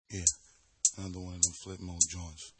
Yeah, another one of them flip mode joints.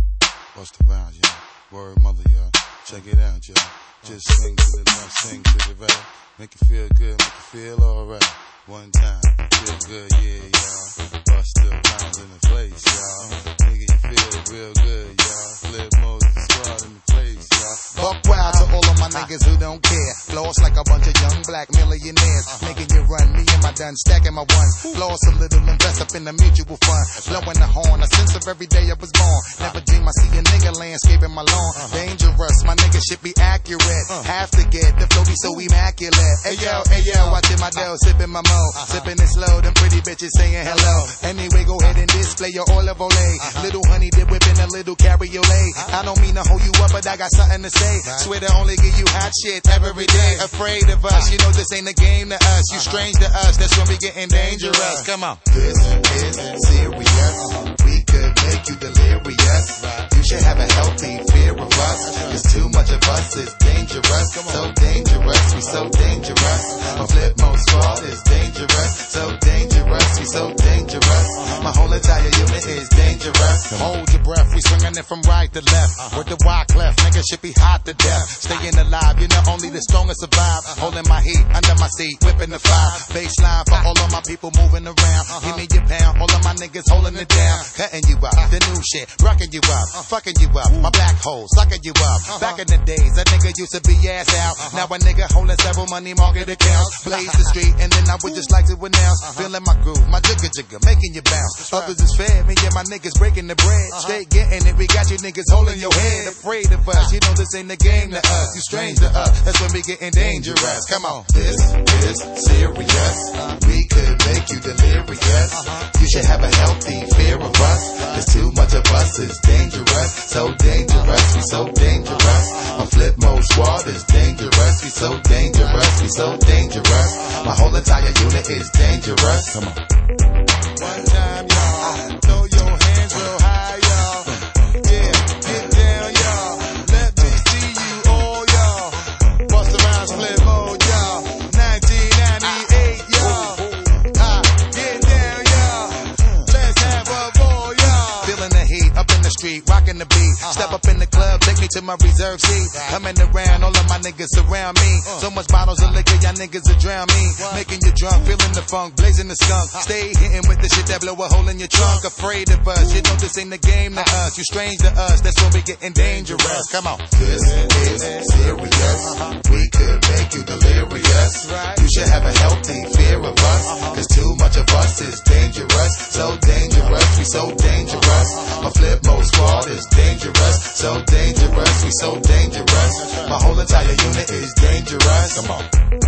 Bust the vibes, y'all. Word mother, y'all. Check it out, y'all. Just sing to the left, sing to the right. Make you feel good, make you feel alright. One time, feel good, yeah, y'all. Bust the vibes in the place, y'all. Nigga, you feel real good, y'all. Flip mode, the squad in the place, y'all. Buck wild to all of my niggas who don't care. Floss like a bunch of young black millionaires. Making you run, me and my done stacking my ones. Floss a little, invest up in the mutual fund. Blowing the horn, a sense of every day I was born. Never dream I see a nigga landscaping my lawn. Dangerous, my nigga should be accurate. Have to get the flow be so immaculate. Hey yo, watching my dough, sipping my mo. Sipping it slow, them pretty bitches saying hello. Anyway, go ahead and display your olive oil. Little honey dip whipping a little cabriolet. I don't mean to hold you up, but I got something to say. Swear to only give you hot shit every day. Afraid of us, you know this ain't a game to us. You strange to us, that's when we getting dangerous. Come on. This is serious. We could make you delirious. You should have a healthy fear of us. Cause too much of us is dangerous. So dangerous, we so dangerous. My flip mode squad is dangerous. So dangerous, we so dangerous. My whole entire unit is dangerous. Hold your breath, we swinging it from right to left. With the wide left, nigga should be hot to death. Staying alive, you know only the strongest survive. Holding my heat under my seat, whipping the fire. Baseline for all of my people moving around. Give me your pound, all of my niggas holding it down. Cutting you up, the new shit, rocking you up, fucking you up. My black hole, sucking you up. Back in the days, a nigga used to be ass out. Now a nigga holding several money market accounts. Blaze the street, and then I would just like to announce. Feeling my groove, my jigga jigga, making you bounce. Others is fair, me and my niggas breaking the bread. Straight getting it, we got you niggas holding your head. Afraid of us, you know this ain't the game to us. You strange to us, that's when we getting dangerous. Come on. This is serious. We could make you delirious. You should have a healthy fear of us. Cause too much of us is dangerous. So dangerous, we so dangerous. My flip mode squad is dangerous. We so dangerous, we so dangerous. My whole entire unit is dangerous. Come on. One time, y'all. Throw your hands real high, y'all. Yeah, get down, y'all. Let me see you all, y'all. Bust around, split mode, y'all. 1998, y'all. Get down, y'all. Let's have a ball, y'all. Feeling the heat, up in the street, rocking the beat. Step up in the club, take me to my reserve seat. Coming around, all of my niggas surround me. So much bottles of liquor, y'all niggas will drown me. Making you drunk, feeling the funk, blazing the skunk. Stay hitting with the shit that blow a hole in your trunk. Afraid of us, you know this ain't the game to us. You strange to us, that's when we getting dangerous. Come on. This is serious. We could make you delirious. You should have a healthy fear of us. Cause too much of us is dangerous. So dangerous, we so dangerous. My flip mode squad is dangerous. So dangerous, we so dangerous. My whole entire unit is dangerous. Come on.